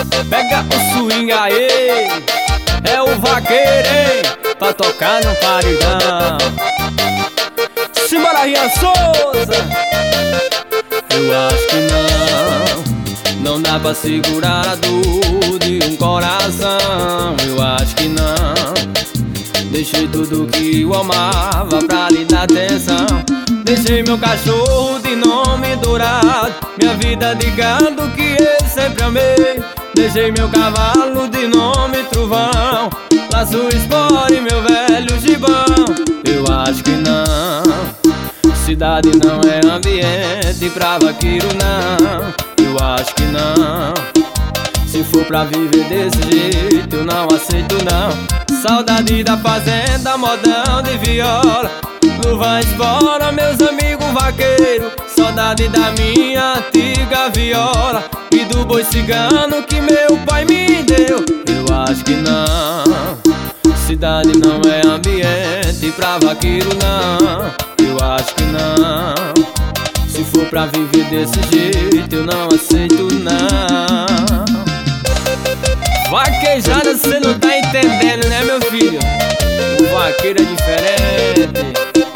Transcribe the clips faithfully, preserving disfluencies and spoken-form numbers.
Pega o swing aí, é o vaqueiro, hein? Pra tocar no paredão. Simbora, Rian Souza. Eu acho que não, não dá pra segurar a dor de um coração. Eu acho que não. Deixei tudo que eu amava pra lhe dar atenção. Deixei meu cachorro de nome dourado, minha vida de gado que eu sempre amei. Deixei meu cavalo de nome trovão, laço espora e meu velho gibão. Eu acho que não, cidade não é ambiente pra vaqueiro não. Eu acho que não, se for pra viver desse jeito eu não aceito não. Saudade da fazenda, modão de viola, luva espora, meus amigos vaqueiros. Saudade da minha antiga viola e do boi cigano que meu pai me deu. Eu acho que não, cidade não é ambiente pra vaqueiro não. Eu acho que não, se for pra viver desse jeito eu não aceito não. Vaquejada, cê não tá entendendo, né, meu filho? O vaqueiro é diferente.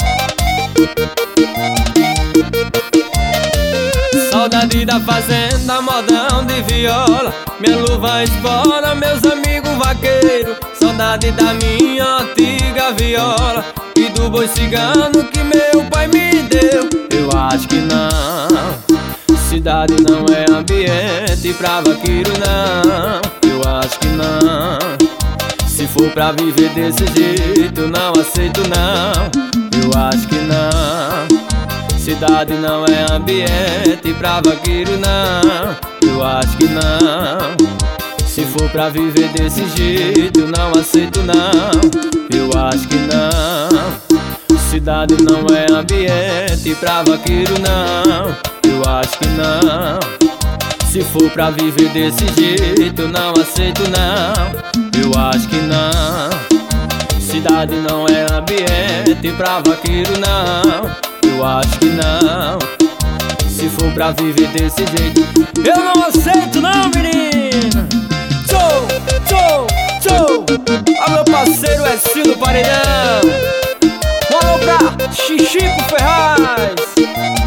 Saudade da fazenda, modão de viola, minha luva espora, meus amigos vaqueiros. Saudade da minha antiga viola e do boi cigano que meu pai me deu. Eu acho que não, cidade não é ambiente pra vaqueiro não. Eu acho que não, se for pra viver desse jeito eu não aceito não. Eu acho que não, cidade não é ambiente pra vaqueiro não. Eu acho que não, se for pra viver desse jeito eu não aceito não. Eu acho que não, cidade não é ambiente pra vaqueiro não. Eu acho que não, se for pra viver desse jeito eu não aceito não. Eu acho que não, cidade não é ambiente pra vaqueiro não. Eu acho que não, se for pra viver desse jeito eu não aceito não, menina. Tchou, tchou, tchou. Ó meu parceiro Ecinho do Paredão. Um alô pra Chichico Ferraz.